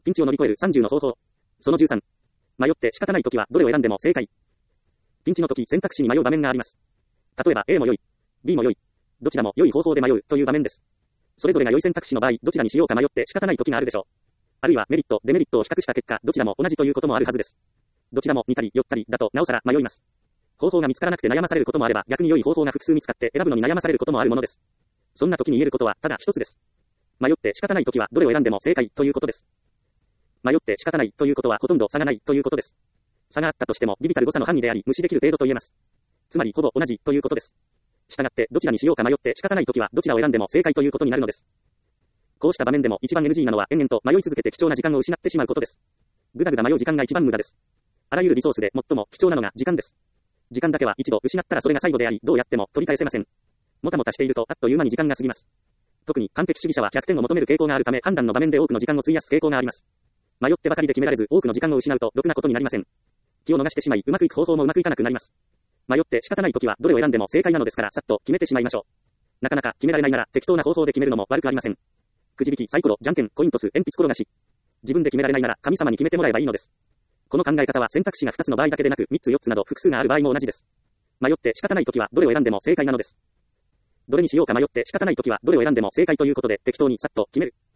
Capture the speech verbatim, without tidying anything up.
ピンチを乗り越えるさんじゅうの方法。そのじゅうさん。迷って仕方ないときはどれを選んでも正解。ピンチのとき選択肢に迷う場面があります。例えば A も良い、B も良い、どちらも良い方法で迷うという場面です。それぞれが良い選択肢の場合、どちらにしようか迷って仕方ないときがあるでしょう。あるいはメリット、デメリットを比較した結果、どちらも同じということもあるはずです。どちらも似たり寄ったりだとなおさら迷います。方法が見つからなくて悩まされることもあれば、逆に良い方法が複数見つかって選ぶのに悩まされることもあるものです。そんな時に言えることはただ一つです。迷って仕方ないときはどれを選んでも正解ということです。迷って仕方ないということはほとんど差がないということです。差があったとしても微々たる誤差の範囲であり無視できる程度と言えます。つまりほぼ同じということです。したがってどちらにしようか迷って仕方ないときはどちらを選んでも正解ということになるのです。こうした場面でも一番 エヌジー なのは延々と迷い続けて貴重な時間を失ってしまうことです。ぐだぐだ迷う時間が一番無駄です。あらゆるリソースで最も貴重なのが時間です。時間だけは一度失ったらそれが最後であり、どうやっても取り返せません。もたもたしているとあっという間に時間が過ぎます。特に完璧主義者はひゃくてんを求める傾向があるため判断の場面で多くの時間を費やす傾向があります。迷ってばかりで決められず多くの時間を失うとろくなことになりません。気を逃してしまい、うまくいく方法もうまくいかなくなります。迷って仕方ないときはどれを選んでも正解なのですからさっと決めてしまいましょう。なかなか決められないなら適当な方法で決めるのも悪くありません。くじ引き、サイコロ、じゃんけん、コイントス、鉛筆転がし。自分で決められないなら神様に決めてもらえばいいのです。この考え方は選択肢がふたつの場合だけでなくみっつよっつなど複数がある場合も同じです。迷って仕方ないときはどれを選んでも正解なのです。どれにしようか迷って仕方ないときはどれを選んでも正解ということで適当にさっと決める。